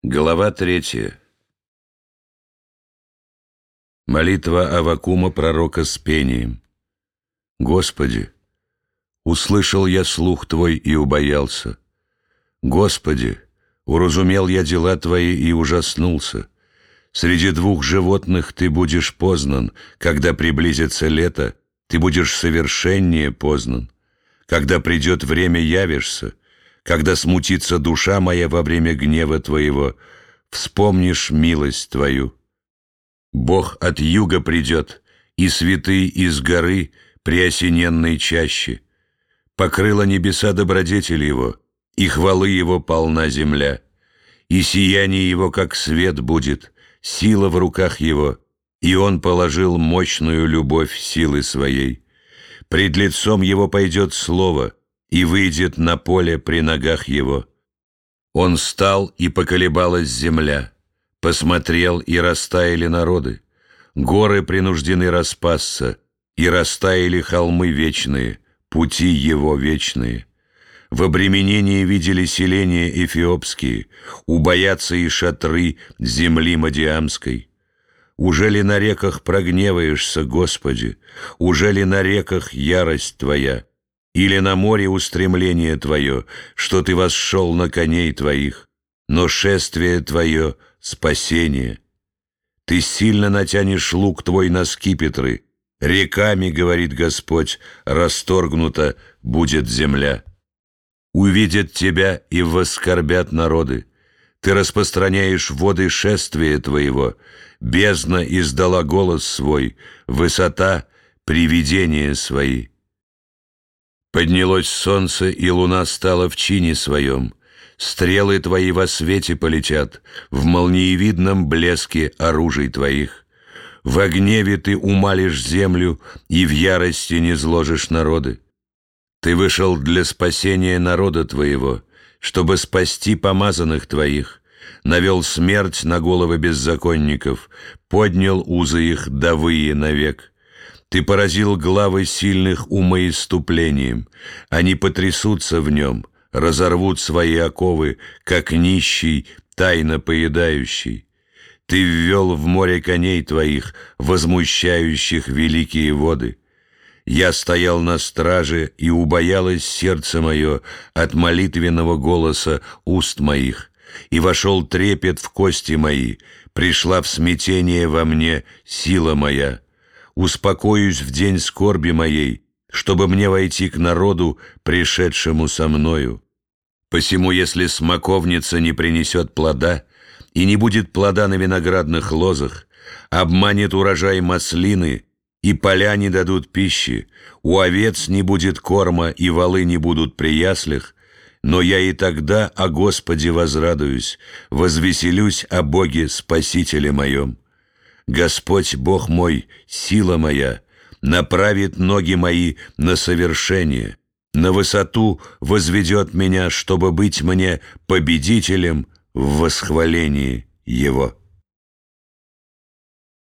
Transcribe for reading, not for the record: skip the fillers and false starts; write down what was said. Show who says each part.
Speaker 1: Глава 3. Молитва Аввакума пророка с пением. Господи, услышал я слух Твой и убоялся. Господи, уразумел я дела Твои и ужаснулся. Среди двух животных Ты будешь познан, когда приблизится лето, Ты будешь совершеннее познан. Когда придет время, явишься. Когда смутится душа моя во время гнева Твоего, вспомнишь милость Твою. Бог от юга придет, и святый из горы при осененной чаще. Покрыла небеса добродетель Его, и хвалы Его полна земля. И сияние Его, как свет, будет, сила в руках Его, и Он положил мощную любовь силы Своей. Пред лицом Его пойдет слово, и выйдет на поле при ногах Его. Он стал, и поколебалась земля, посмотрел, и растаяли народы. Горы принуждены распасться, и растаяли холмы вечные, пути Его вечные. В обременении видели селения эфиопские, убоятся и шатры земли Мадиамской. Ужели на реках прогневаешься, Господи? Ужели на реках ярость Твоя? Или на море устремление Твое, что Ты восшел на коней Твоих, но шествие Твое — спасение. Ты сильно натянешь лук Твой на скипетры, реками, говорит Господь, расторгнута будет земля. Увидят Тебя и воскорбят народы. Ты распространяешь воды шествия Твоего, бездна издала голос свой, высота — привидения свои. Поднялось солнце, и луна стала в чине своем. Стрелы Твои во свете полетят, в молниевидном блеске оружий Твоих. В гневе Ты умалишь землю, и в ярости низложишь народы. Ты вышел для спасения народа Твоего, чтобы спасти помазанных Твоих, навел смерть на головы беззаконников, поднял узы их довые навек. Ты поразил главы сильных умоиступлением, они потрясутся в нем, разорвут свои оковы, как нищий, тайно поедающий. Ты ввел в море коней Твоих, возмущающих великие воды. Я стоял на страже, и убоялось сердце мое от молитвенного голоса уст моих, и вошел трепет в кости мои, пришла в смятение во мне сила моя. Успокоюсь в день скорби моей, чтобы мне войти к народу, пришедшему со мною. Посему, если смоковница не принесет плода, и не будет плода на виноградных лозах, обманет урожай маслины, и поля не дадут пищи, у овец не будет корма, и волы не будут при яслях, но я и тогда о Господе возрадуюсь, возвеселюсь о Боге Спасителе моем. Господь Бог мой, сила моя, направит ноги мои на совершение, на высоту возведет меня, чтобы быть мне победителем в восхвалении Его.